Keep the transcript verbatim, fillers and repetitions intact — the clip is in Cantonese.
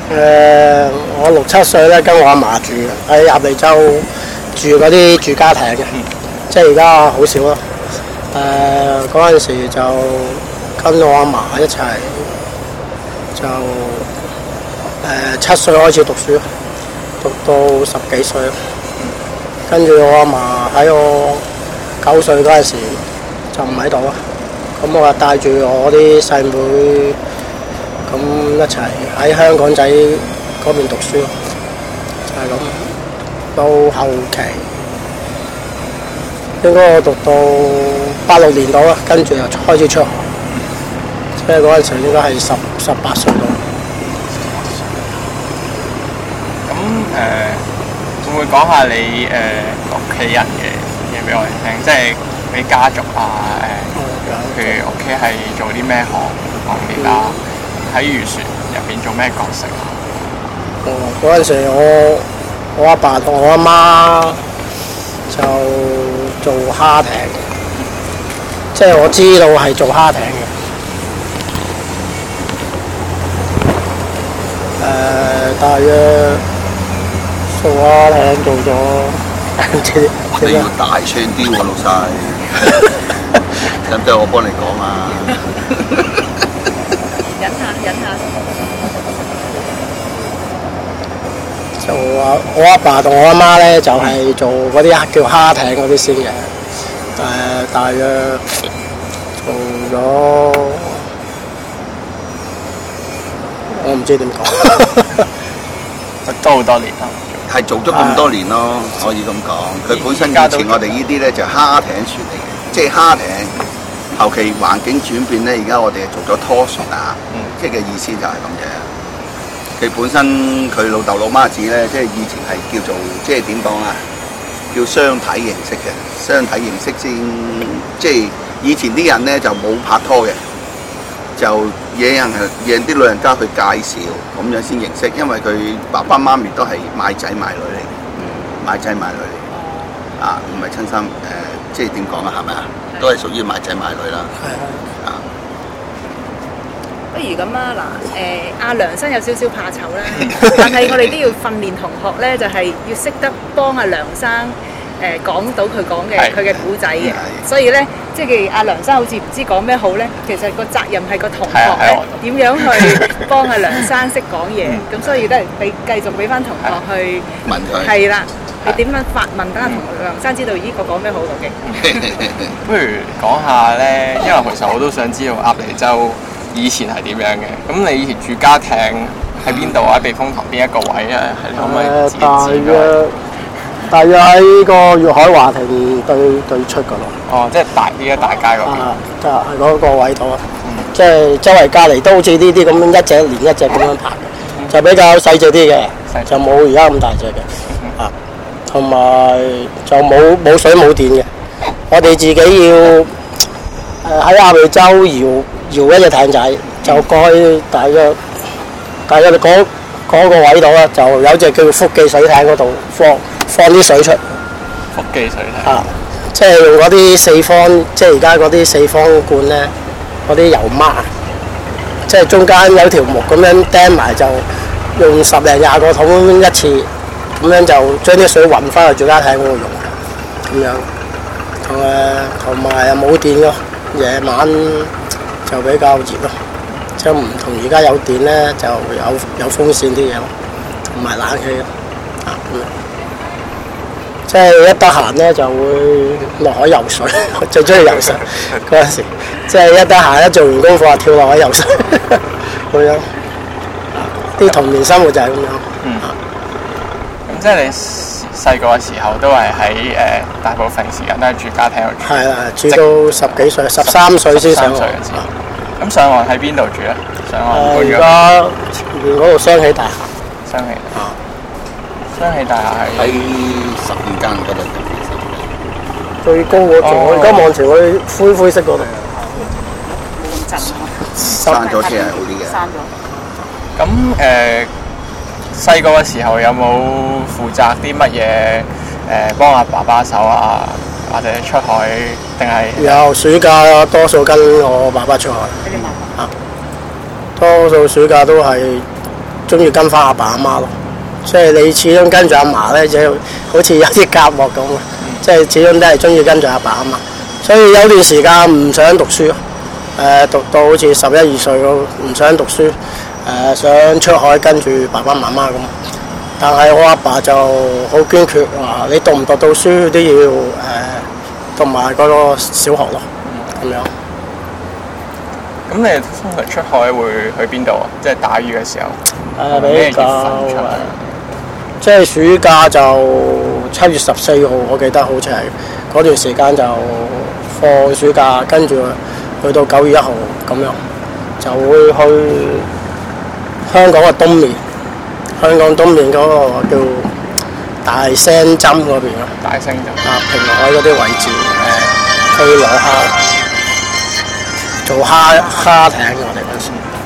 誒，我六七歲咧，跟我阿嫲住喺鴨脷洲住嗰啲住家庭嘅，即係而家好少咯。誒嗰陣時就跟我阿嫲一齊，就誒七歲開始讀書，讀到十幾歲。跟住我阿嫲喺我九歲嗰陣時就唔喺度啦，咁我就帶住我啲細妹。咁一齊喺香港仔嗰邊讀書，就係、是、咁。到後期應該我讀到八六年度啦，跟住就開始出學，即係嗰陣時應該係十十八歲到。 咁誒、呃，會唔會講下你誒屋企人嘅嘢俾我哋聽？即係你家族啊，誒、呃，譬如屋企係做啲咩行行業啊？喺漁船入邊做咩角色啊？ 哦，嗰陣時我我阿爸同我阿媽就做蝦艇，即係我知道係做蝦艇嘅。誒、呃，大約做蝦艇做咗， 你要大聲啲喎，老細，使唔使我幫你講啊？ 忍下，忍下。 就我我阿爸同我阿媽咧，就係、是、做嗰啲叫蝦艇嗰啲先嘅。誒、呃，大約做咗，我唔知點講， 都好多年啦。 係做咗咁多年咯，可以咁講。佢本身以前我哋呢啲咧就蝦艇船嚟嘅，即係蝦艇。後期環境轉變咧，而家我哋做咗拖船啊，嗯、即係嘅意思就係咁嘅。佢本身佢老豆老媽子咧，即係以前係叫做即係點講啊？叫雙體形式嘅，雙體形式先，即係以前啲人咧就冇拍拖嘅，就惹人係讓啲老人家去介紹，咁樣先認識。因為佢爸爸媽咪都係買仔買女嚟嘅，嗯、買仔買女嚟嘅，啊唔係親生誒、呃，即係點講啊？係咪啊？都係屬於買仔買女啦。係啊。 不如咁啊，嗱，誒阿梁生有少少怕醜啦，但係我哋都要訓練同學咧，就係、是、要識得幫阿梁生誒講、呃、到佢講嘅佢嘅古仔嘅。所以咧，即係阿梁生好似唔知講咩好咧，其實個責任係個同學咧點樣去幫阿梁生識講嘢。咁所以咧，你繼續俾翻同學去問佢。 係啦。你點樣發問？等下同梁生知道呢個講咩好究竟？ 不如講下咧，因為其實我都想知道鴨脷洲以前係點樣嘅。咁你以前住家艇喺邊度啊？避風塘邊一個位啊？係你可唔可以指一指？ 大約喺個粵海華庭對對出嗰度。 哦，即係大呢一大街嗰邊。 啊，就係嗰個位度啊。嗯、即係周圍隔離都好似呢啲咁樣一隻連一隻咁樣爬嘅，就比較細隻啲嘅，就冇而家咁大隻嘅。嗯、啊。同埋就冇冇水冇電嘅，我哋自己要誒喺鴨脷洲搖搖一隻艇仔，就過去大約大約嗰嗰個位度啦，就有隻叫福記水艇嗰度放放啲水出。 福記水艇啊，即係用嗰啲四方，即係而家嗰啲四方罐咧，嗰啲油孖，即係中間有條木咁樣釘埋，就用十零廿個桶一次。咁樣就將啲水運翻去住家艇嗰度用，咁樣同誒同埋又冇電咯，夜晚就比較熱咯，即係唔同而家有電咧，就有有風扇啲嘢咯，同埋冷氣咯，啊咁樣，即係一得閒咧就會落海游水，最中意游水嗰陣時，即係一得閒一做完功課跳落海游水，咁樣，啲童年生活就係咁樣。嗯即係你細個嘅時候都係喺誒大部分時間都係住家庭度住。係啊，住到十幾歲，十三歲先上岸。 咁上岸喺邊度住咧？上岸而家前面嗰度雙喜大廈。 雙喜啊！雙喜大廈係喺十五間嗰度。 最高嗰座，而家望前嗰啲灰灰色嗰度。 咁震啊！ 閂咗先係好啲嘅。 閂咗。 咁誒？細個嘅時候有冇負責啲乜嘢誒幫阿爸爸手啊，或者出海定係？ 有暑假多數跟我爸爸出海。啊，多數暑假都係中意跟翻阿爸阿媽咯。即係你始終跟住阿嫲咧，就好似有啲隔膜咁啊！即係始終都係中意跟住阿爸阿媽，所以有段時間唔想讀書，誒、呃、讀到好似十一二歲咁，唔想讀書，誒、呃、想出海跟住爸爸媽媽咁。但係我阿爸，爸就好堅決話：你讀唔讀到書都要誒讀埋嗰個小學咯，咁樣。 咁你通常出海會去邊度啊？即係打魚嘅時候。 誒比較即係暑假就七月十四號，我記得好似係嗰段時間就放暑假，跟住去到九月一號咁樣，就會去香港嘅東面，香港東面嗰個叫大聲針嗰邊咯。 大聲針。 啊，平海嗰啲位置誒，去攞蝦，做蝦蝦艇我哋嗰時。